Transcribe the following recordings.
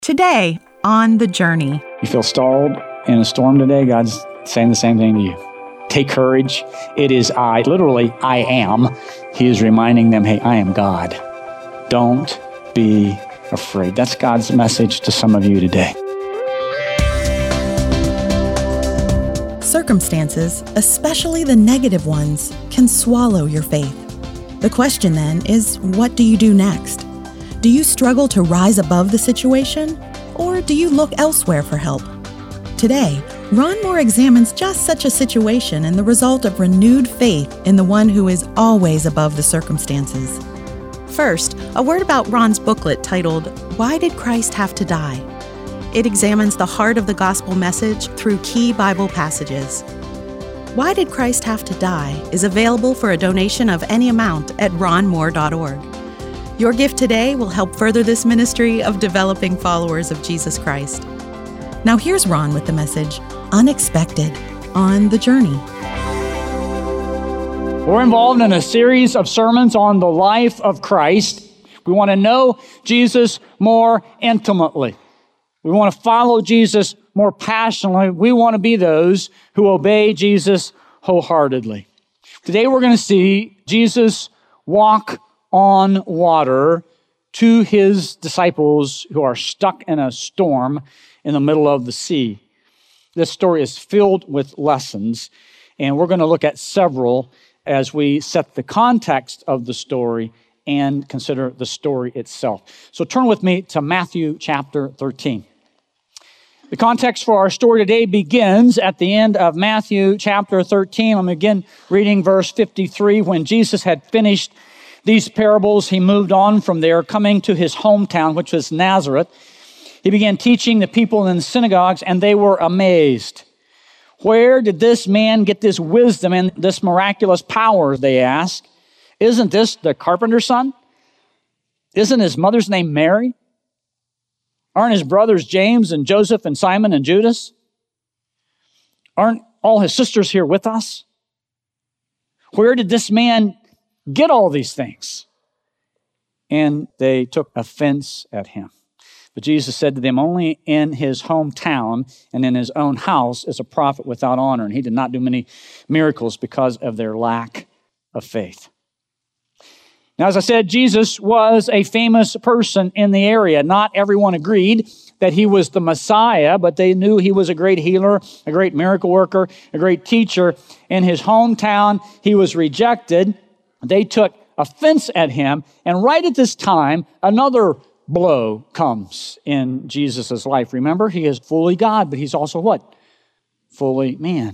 Today, on The Journey. You feel stalled in a storm today? God's saying the same thing to you. Take courage. It is I. Literally, I am. He is reminding them, hey, I am God. Don't be afraid. That's God's message to some of you today. Circumstances, especially the negative ones, can swallow your faith. The question then is, what do you do next? Do you struggle to rise above the situation, or do you look elsewhere for help? Today, Ron Moore examines just such a situation and the result of renewed faith in the one who is always above the circumstances. First, a word about Ron's booklet titled, Why Did Christ Have to Die? It examines the heart of the gospel message through key Bible passages. Why Did Christ Have to Die is available for a donation of any amount at ronmoore.org. Your gift today will help further this ministry of developing followers of Jesus Christ. Now here's Ron with the message, Unexpected, on The Journey. We're involved in a series of sermons on the life of Christ. We want to know Jesus more intimately. We want to follow Jesus more passionately. We want to be those who obey Jesus wholeheartedly. Today we're going to see Jesus walk on water to his disciples who are stuck in a storm in the middle of the sea. This story is filled with lessons, and we're going to look at several as we set the context of the story and consider the story itself. So turn with me to Matthew chapter 13. The context for our story today begins at the end of Matthew chapter 13. I'm again reading verse 53. When Jesus had finished these parables, he moved on from there, coming to his hometown, which was Nazareth. He began teaching the people in the synagogues, and they were amazed. Where did this man get this wisdom and this miraculous power, they asked? Isn't this the carpenter's son? Isn't his mother's name Mary? Aren't his brothers James and Joseph and Simon and Judas? Aren't all his sisters here with us? Where did this man get all these things? And they took offense at him. But Jesus said to them, only in his hometown and in his own house is a prophet without honor. And he did not do many miracles because of their lack of faith. Now, as I said, Jesus was a famous person in the area. Not everyone agreed that he was the Messiah, but they knew he was a great healer, a great miracle worker, a great teacher. In his hometown, he was rejected. They took offense at him. And right at this time, another blow comes in Jesus' life. Remember, he is fully God, but he's also what? Fully man.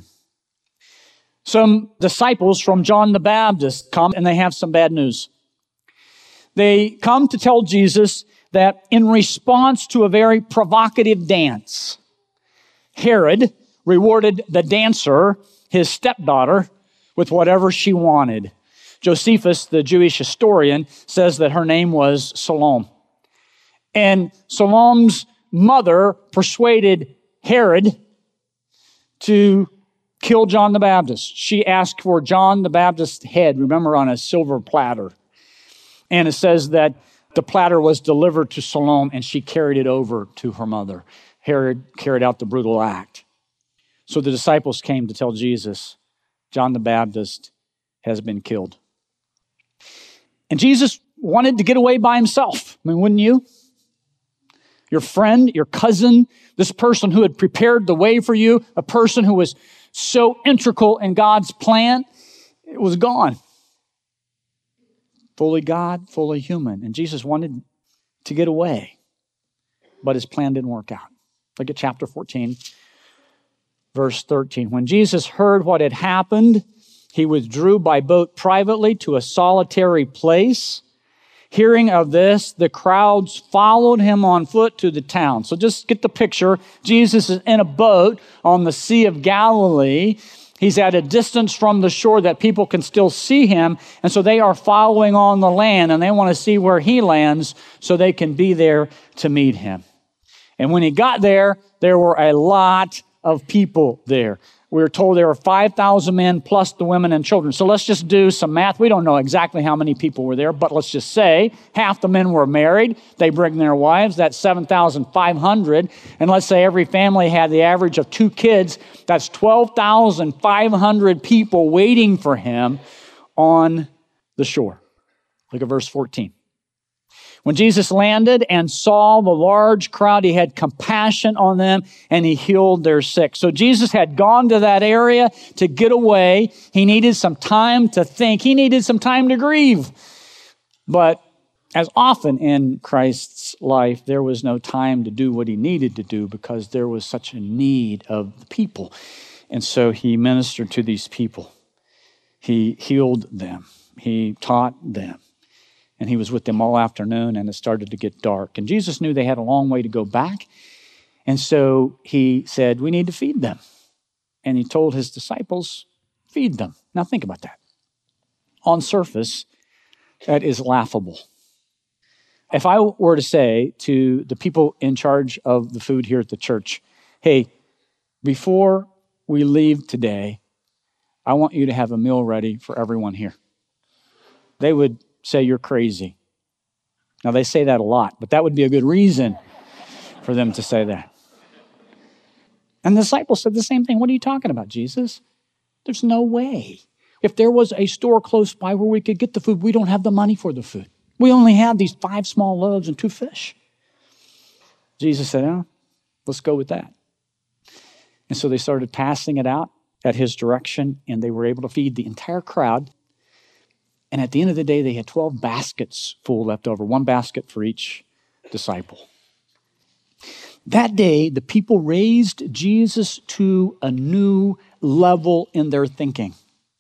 Some disciples from John the Baptist come and they have some bad news. They come to tell Jesus that in response to a very provocative dance, Herod rewarded the dancer, his stepdaughter, with whatever she wanted. Josephus, the Jewish historian, says that her name was Salome. And Salome's mother persuaded Herod to kill John the Baptist. She asked for John the Baptist's head, remember, on a silver platter. And it says that the platter was delivered to Salome and she carried it over to her mother. Herod carried out the brutal act. So the disciples came to tell Jesus, John the Baptist has been killed. And Jesus wanted to get away by himself. I mean, wouldn't you? Your friend, your cousin, this person who had prepared the way for you, a person who was so integral in God's plan, it was gone. Fully God, fully human. And Jesus wanted to get away, but his plan didn't work out. Look at chapter 14, verse 13. When Jesus heard what had happened, he withdrew by boat privately to a solitary place. Hearing of this, the crowds followed him on foot to the town. So just get the picture. Jesus is in a boat on the Sea of Galilee. He's at a distance from the shore that people can still see him. And so they are following on the land and they want to see where he lands so they can be there to meet him. And when he got there, there were a lot of people there. We were told there were 5,000 men plus the women and children. So let's just do some math. We don't know exactly how many people were there, but let's just say half the men were married. They bring their wives. That's 7,500. And let's say every family had the average of 2 kids. That's 12,500 people waiting for him on the shore. Look at verse 14. When Jesus landed and saw the large crowd, he had compassion on them and he healed their sick. So Jesus had gone to that area to get away. He needed some time to think. He needed some time to grieve. But as often in Christ's life, there was no time to do what he needed to do because there was such a need of the people. And so he ministered to these people. He healed them. He taught them. And he was with them all afternoon, and it started to get dark. And Jesus knew they had a long way to go back. And so he said, we need to feed them. And he told his disciples, feed them. Now think about that. On surface, that is laughable. If I were to say to the people in charge of the food here at the church, hey, before we leave today, I want you to have a meal ready for everyone here. They would say you're crazy. Now they say that a lot, but that would be a good reason for them to say that. And the disciples said the same thing. What are you talking about, Jesus? There's no way. If there was a store close by where we could get the food, we don't have the money for the food. We only have these 5 small loaves and 2 fish. Jesus said, oh, let's go with that. And so they started passing it out at his direction, and they were able to feed the entire crowd. And at the end of the day, they had 12 baskets full left over, 1 basket for each disciple. That day, the people raised Jesus to a new level in their thinking.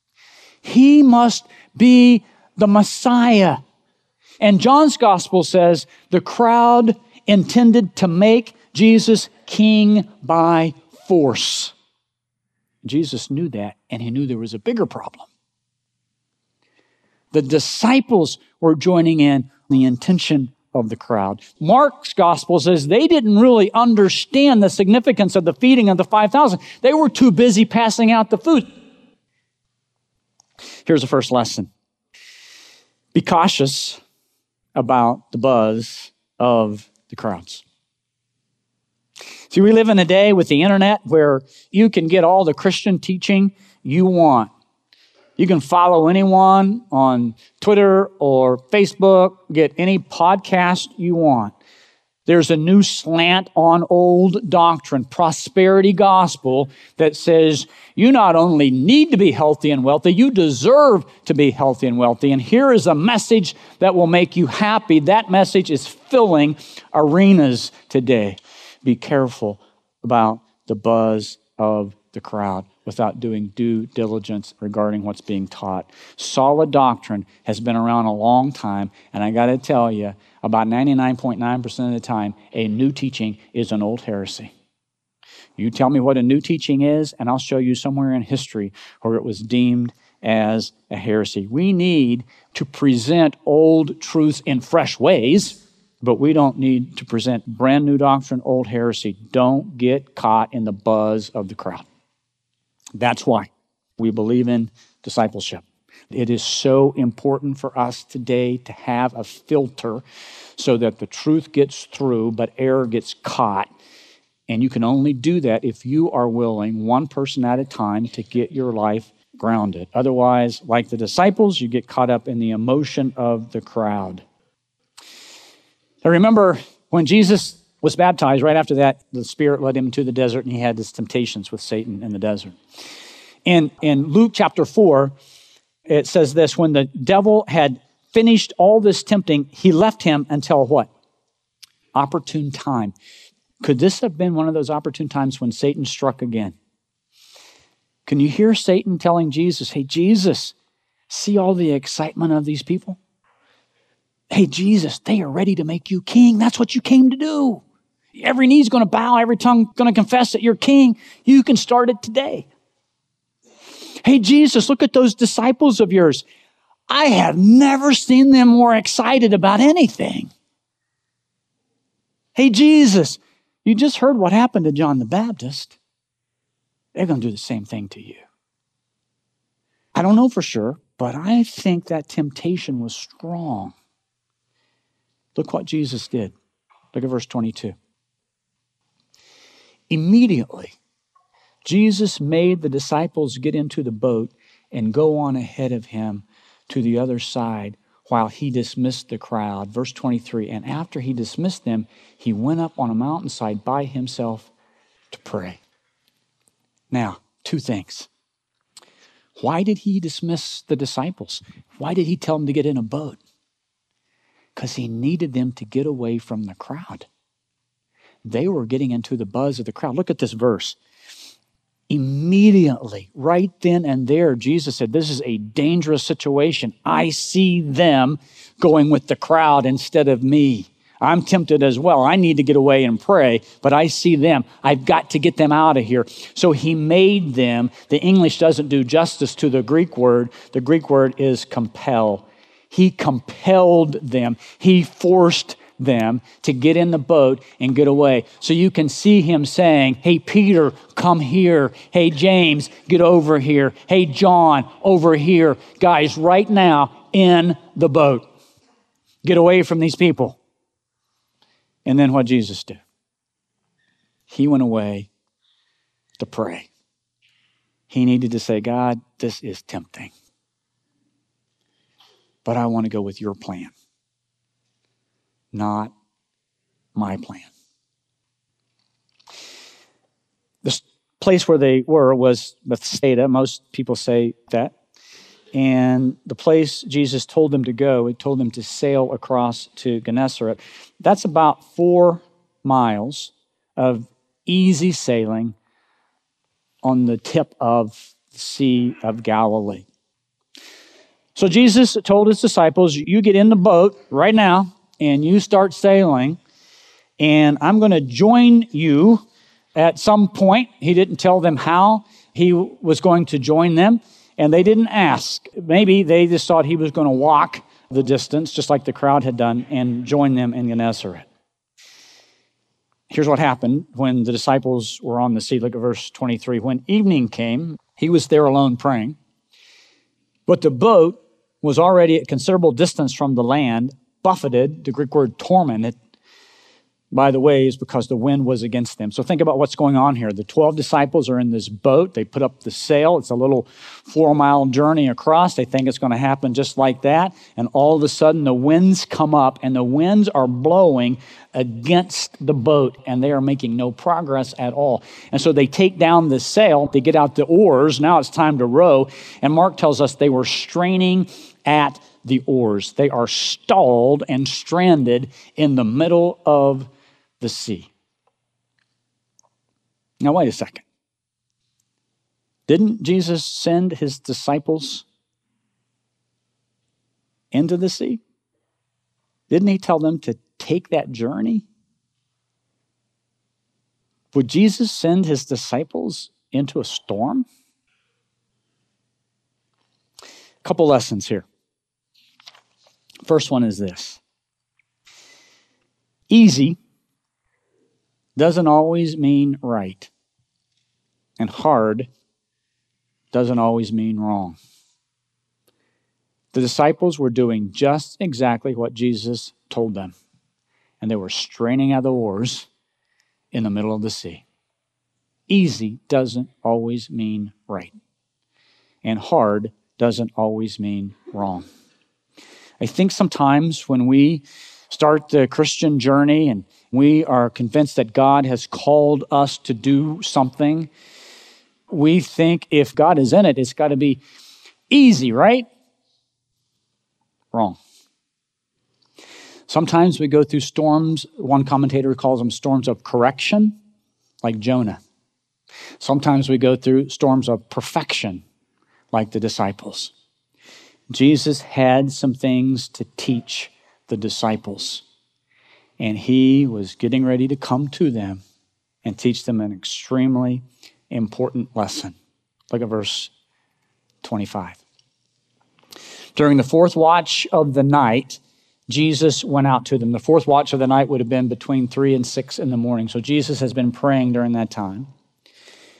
He must be the Messiah. And John's gospel says the crowd intended to make Jesus king by force. Jesus knew that, and he knew there was a bigger problem. The disciples were joining in the intention of the crowd. Mark's gospel says they didn't really understand the significance of the feeding of the 5,000. They were too busy passing out the food. Here's the first lesson. Be cautious about the buzz of the crowds. See, we live in a day with the internet where you can get all the Christian teaching you want. You can follow anyone on Twitter or Facebook, get any podcast you want. There's a new slant on old doctrine, prosperity gospel, that says you not only need to be healthy and wealthy, you deserve to be healthy and wealthy. And here is a message that will make you happy. That message is filling arenas today. Be careful about the buzz of the crowd without doing due diligence regarding what's being taught. Solid doctrine has been around a long time, and I got to tell you, about 99.9% of the time, a new teaching is an old heresy. You tell me what a new teaching is, and I'll show you somewhere in history where it was deemed as a heresy. We need to present old truths in fresh ways, but we don't need to present brand new doctrine, old heresy. Don't get caught in the buzz of the crowd. That's why we believe in discipleship. It is so important for us today to have a filter so that the truth gets through, but error gets caught. And you can only do that if you are willing, one person at a time, to get your life grounded. Otherwise, like the disciples, you get caught up in the emotion of the crowd. I remember when Jesus was baptized, right after that, the Spirit led him to the desert, and he had his temptations with Satan in the desert. And in Luke chapter 4, it says this: when the devil had finished all this tempting, he left him until what? Opportune time. Could this have been one of those opportune times when Satan struck again? Can you hear Satan telling Jesus, hey, Jesus, see all the excitement of these people? Hey, Jesus, they are ready to make you king. That's what you came to do. Every knee's going to bow, every tongue going to confess that you're king. You can start it today. Hey, Jesus, look at those disciples of yours. I have never seen them more excited about anything. Hey, Jesus, you just heard what happened to John the Baptist. they're going to do the same thing to you. I don't know for sure, but I think that temptation was strong. Look what Jesus did. Look at verse 22. Immediately, Jesus made the disciples get into the boat and go on ahead of him to the other side while he dismissed the crowd. Verse 23, and after he dismissed them, he went up on a mountainside by himself to pray. Now, two things. Why did he dismiss the disciples? Why did he tell them to get in a boat? Because he needed them to get away from the crowd. They were getting into the buzz of the crowd. Look at this verse. Immediately, right then and there, Jesus said, this is a dangerous situation. I see them going with the crowd instead of me. I'm tempted as well. I need to get away and pray, but I see them. I've got to get them out of here. So he made them. The English doesn't do justice to the Greek word. The Greek word is compel. He compelled them. He forced them to get in the boat and get away. So you can see him saying, hey, Peter, come here. Hey, James, get over here. Hey, John, over here. Guys, right now in the boat. Get away from these people. And then what Jesus did? He went away to pray. He needed to say, God, this is tempting, but I want to go with your plan, not my plan. The place where they were was Bethsaida. Most people say that. And the place Jesus told them to go, he told them to sail across to Gennesaret. That's about 4 miles of easy sailing on the tip of the Sea of Galilee. So Jesus told his disciples, you get in the boat right now and you start sailing, and I'm going to join you at some point. He didn't tell them how he was going to join them. And they didn't ask. Maybe they just thought he was going to walk the distance, just like the crowd had done, and join them in Gennesaret. Here's what happened when the disciples were on the sea. Look at verse 23. When evening came, he was there alone praying. But the boat was already at a considerable distance from the land, buffeted, the Greek word tormented, by the way, is because the wind was against them. So think about what's going on here. The 12 disciples are in this boat. They put up the sail. It's a little 4-mile journey across. They think it's going to happen just like that. And all of a sudden, the winds come up, and the winds are blowing against the boat, and they are making no progress at all. And so they take down the sail. They get out the oars. Now it's time to row. And Mark tells us they were straining at the oars. They are stalled and stranded in the middle of the sea. Now, wait a second. Didn't Jesus send his disciples into the sea? Didn't he tell them to take that journey? Would Jesus send his disciples into a storm? A couple lessons here. First one is this. Easy doesn't always mean right, and hard doesn't always mean wrong. The disciples were doing just exactly what Jesus told them, and they were straining at the oars in the middle of the sea. Easy doesn't always mean right, and hard doesn't always mean wrong. I think sometimes when we start the Christian journey and we are convinced that God has called us to do something, we think if God is in it, it's got to be easy, right? Wrong. Sometimes we go through storms. One commentator calls them storms of correction, like Jonah. Sometimes we go through storms of perfection, like the disciples. Jesus had some things to teach the disciples, and he was getting ready to come to them and teach them an extremely important lesson. Look at verse 25. During the fourth watch of the night, Jesus went out to them. The fourth watch of the night would have been between 3 and 6 in the morning. So Jesus has been praying during that time.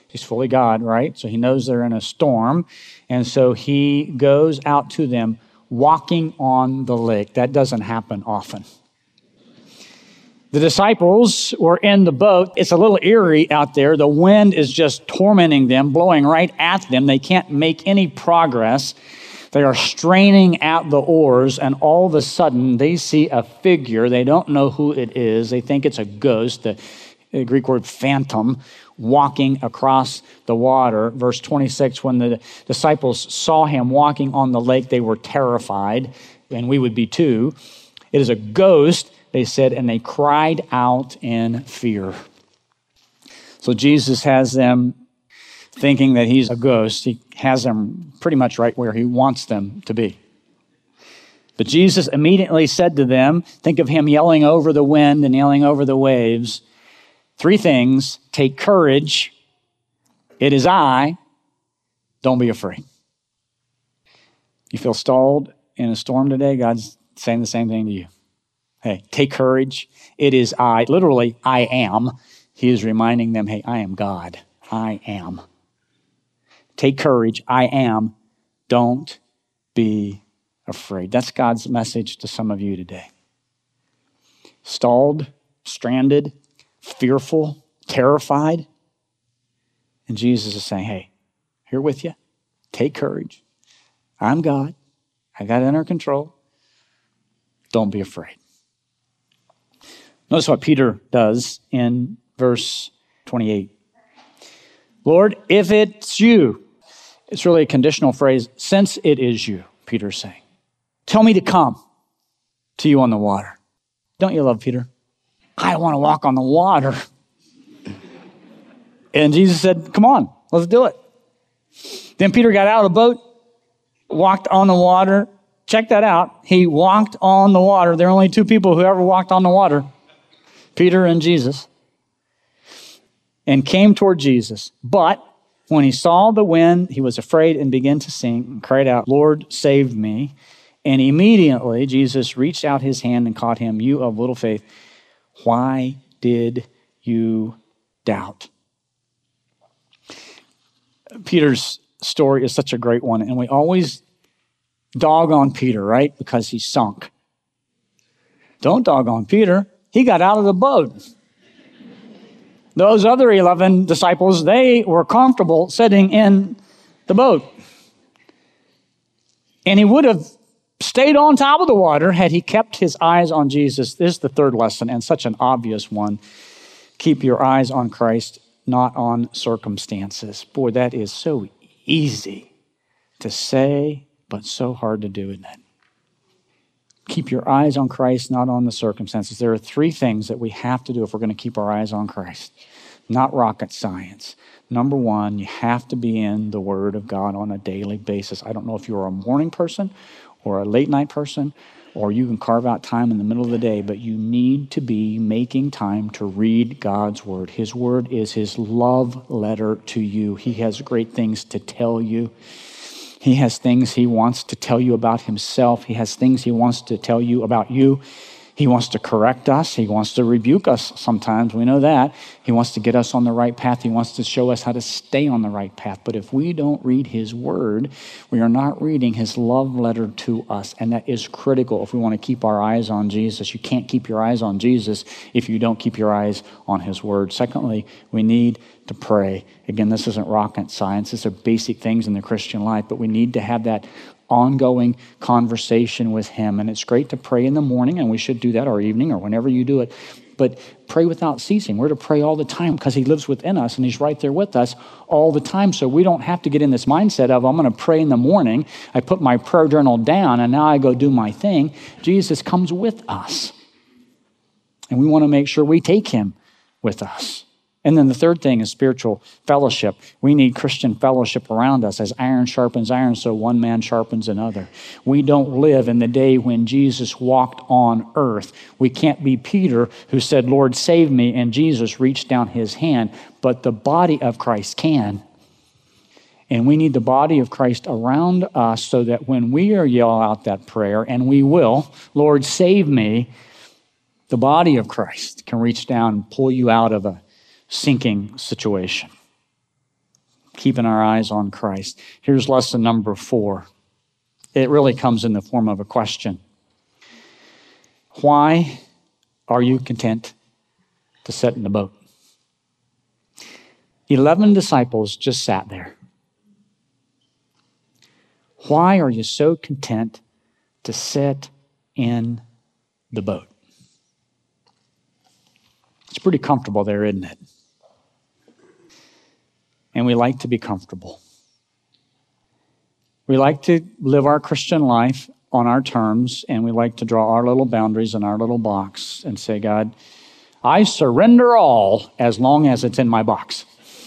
He's fully God, right? So he knows they're in a storm. And so he goes out to them walking on the lake. That doesn't happen often. The disciples were in the boat. It's a little eerie out there. The wind is just tormenting them, blowing right at them. They can't make any progress. They are straining at the oars, and all of a sudden they see a figure. They don't know who it is. They think it's a ghost, the Greek word phantom, walking across the water. Verse 26, when the disciples saw him walking on the lake, they were terrified, and we would be too. It is a ghost, they said, and they cried out in fear. So Jesus has them thinking that he's a ghost. He has them pretty much right where he wants them to be. But Jesus immediately said to them, think of him yelling over the wind and yelling over the waves, 3 things: take courage, it is I, don't be afraid. You feel stalled in a storm today? God's saying the same thing to you. Hey, take courage, it is I. Literally, I am. He is reminding them, hey, I am God. I am. Take courage, I am. Don't be afraid. That's God's message to some of you today. Stalled, stranded, fearful, terrified. And Jesus is saying, hey, here with you. Take courage. I'm God. I got it under control. Don't be afraid. Notice what Peter does in verse 28. Lord, if it's you, it's really a conditional phrase, since it is you, Peter's saying, tell me to come to you on the water. Don't you love Peter? I want to walk on the water. And Jesus said, come on, let's do it. Then Peter got out of the boat, walked on the water. Check that out. He walked on the water. There are only 2 people who ever walked on the water, Peter and Jesus, and came toward Jesus. But when he saw the wind, he was afraid and began to sink and cried out, Lord, save me. And immediately Jesus reached out his hand and caught him. You of little faith, why did you doubt? Peter's story is such a great one, and we always dog on Peter, right? Because he sunk. Don't dog on Peter. He got out of the boat. Those other 11 disciples, they were comfortable sitting in the boat. And he would have stayed on top of the water had he kept his eyes on Jesus. This is the 3rd lesson, and such an obvious one. Keep your eyes on Christ, not on circumstances. Boy, that is so easy to say, but so hard to do, isn't it? Keep your eyes on Christ, not on the circumstances. There are 3 things that we have to do if we're going to keep our eyes on Christ. Not rocket science. Number 1, you have to be in the Word of God on a daily basis. I don't know if you're a morning person or a late night person, or you can carve out time in the middle of the day, but you need to be making time to read God's Word. His Word is His love letter to you. He has great things to tell you. He has things He wants to tell you about Himself. He has things He wants to tell you about you. He wants to correct us. He wants to rebuke us sometimes. We know that. He wants to get us on the right path. He wants to show us how to stay on the right path. But if we don't read His Word, we are not reading His love letter to us. And that is critical if we want to keep our eyes on Jesus. You can't keep your eyes on Jesus if you don't keep your eyes on His Word. Secondly, we need to pray. Again, this isn't rocket science. These are basic things in the Christian life, but we need to have that ongoing conversation with Him. And it's great to pray in the morning, and we should do that, or evening, or whenever you do it. But pray without ceasing. We're to pray all the time because He lives within us, and He's right there with us all the time. So we don't have to get in this mindset of, I'm going to pray in the morning. I put my prayer journal down, and now I go do my thing. Jesus comes with us. And we want to make sure we take Him with us. And then the 3rd thing is spiritual fellowship. We need Christian fellowship around us. As iron sharpens iron, so one man sharpens another. We don't live in the day when Jesus walked on earth. We can't be Peter who said, Lord, save me, and Jesus reached down His hand. But the body of Christ can. And we need the body of Christ around us so that when we are yell out that prayer, and we will, Lord, save me, the body of Christ can reach down and pull you out of a sinking situation. keeping our eyes on Christ. Here's lesson number 4. It really comes in the form of a question. Why are you content to sit in the boat? 11 disciples just sat there. Why are you so content to sit in the boat? It's pretty comfortable there, isn't it? And we like to be comfortable. We like to live our Christian life on our terms, and we like to draw our little boundaries in our little box and say, God, I surrender all as long as it's in my box.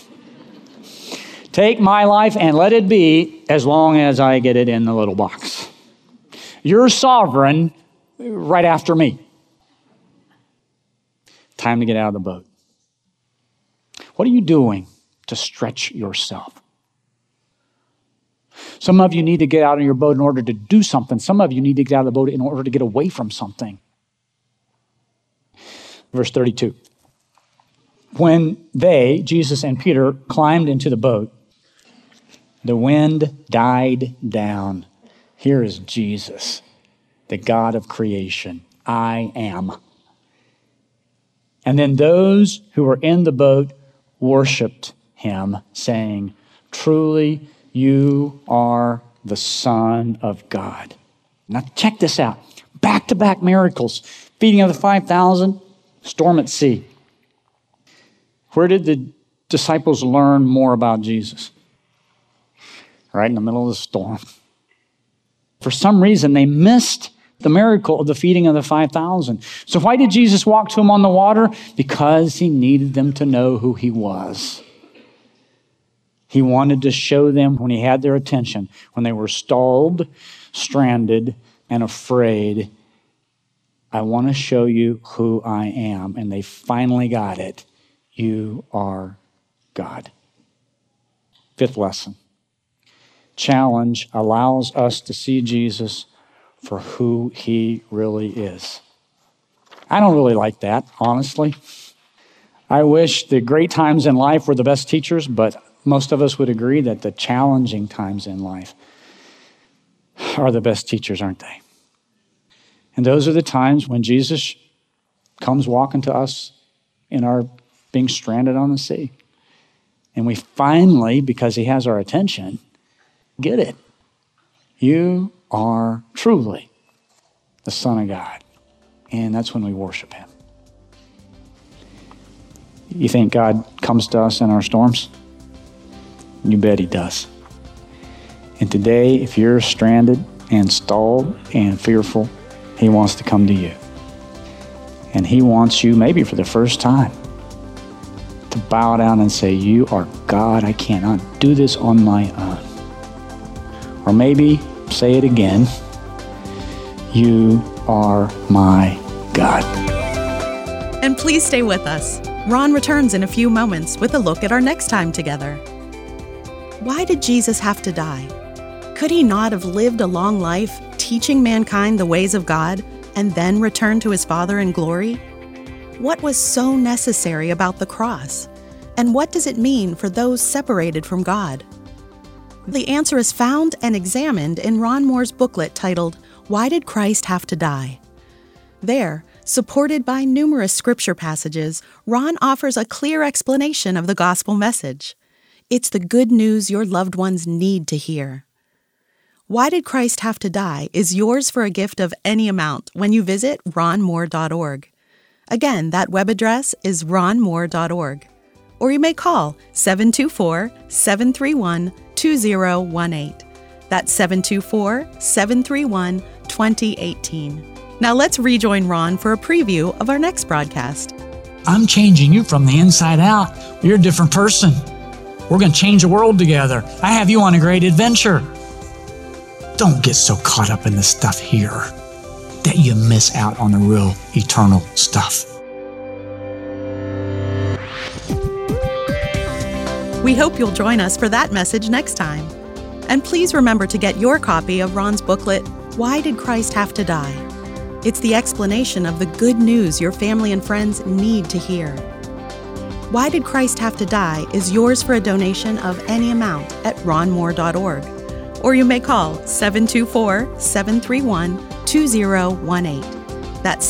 Take my life and let it be as long as I get it in the little box. You're sovereign right after me. Time to get out of the boat. What are you doing to stretch yourself? Some of you need to get out of your boat in order to do something. Some of you need to get out of the boat in order to get away from something. Verse 32. When they, Jesus and Peter, climbed into the boat, the wind died down. Here is Jesus, the God of creation. I am. And then those who were in the boat worshiped him, saying, truly, you are the Son of God. Now check this out. Back-to-back miracles. Feeding of the 5,000, storm at sea. Where did the disciples learn more about Jesus? Right in the middle of the storm. For some reason, they missed the miracle of the feeding of the 5,000. So why did Jesus walk to them on the water? Because he needed them to know who he was. He wanted to show them when he had their attention, when they were stalled, stranded, and afraid, I want to show you who I am. And they finally got it. You are God. 5th lesson. Challenge allows us to see Jesus for who he really is. I don't really like that, honestly. I wish the great times in life were the best teachers, but most of us would agree that the challenging times in life are the best teachers, aren't they? And those are the times when Jesus comes walking to us in our being stranded on the sea. And we finally, because he has our attention, get it. You are truly the Son of God. And that's when we worship him. You think God comes to us in our storms? You bet he does. And today, if you're stranded and stalled and fearful, he wants to come to you. And he wants you, maybe for the first time, to bow down and say, you are God. I cannot do this on my own. Or maybe say it again. You are my God. And please stay with us. Ron returns in a few moments with a look at our next time together. Why did Jesus have to die? Could he not have lived a long life teaching mankind the ways of God and then return to his Father in glory? What was so necessary about the cross? And what does it mean for those separated from God? The answer is found and examined in Ron Moore's booklet titled, Why Did Christ Have to Die? There, supported by numerous scripture passages, Ron offers a clear explanation of the gospel message. It's the good news your loved ones need to hear. Why Did Christ Have to Die is yours for a gift of any amount when you visit ronmoore.org. Again, that web address is ronmoore.org. Or you may call 724-731-2018. That's 724-731-2018. Now let's rejoin Ron for a preview of our next broadcast. I'm changing you from the inside out. You're a different person. We're going to change the world together. I have you on a great adventure. Don't get so caught up in the stuff here that you miss out on the real eternal stuff. We hope you'll join us for that message next time. And please remember to get your copy of Ron's booklet, Why Did Christ Have to Die? It's the explanation of the good news your family and friends need to hear. Why Did Christ Have to Die is yours for a donation of any amount at ronmoore.org. Or you may call 724-731-2018. That's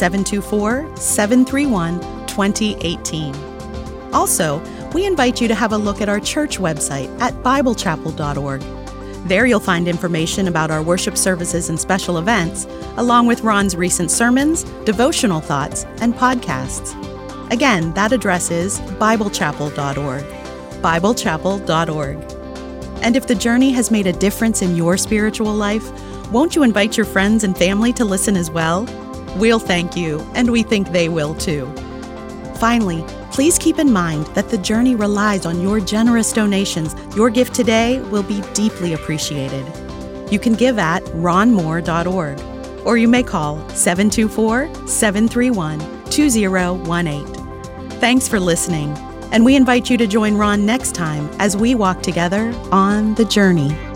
724-731-2018. Also, we invite you to have a look at our church website at biblechapel.org. There you'll find information about our worship services and special events, along with Ron's recent sermons, devotional thoughts, and podcasts. Again, that address is biblechapel.org. biblechapel.org. And if the journey has made a difference in your spiritual life, won't you invite your friends and family to listen as well? We'll thank you, and we think they will too. Finally, please keep in mind that the journey relies on your generous donations. Your gift today will be deeply appreciated. You can give at ronmoore.org, or you may call 724-731-2018. Thanks for listening, and we invite you to join Ron next time as we walk together on the journey.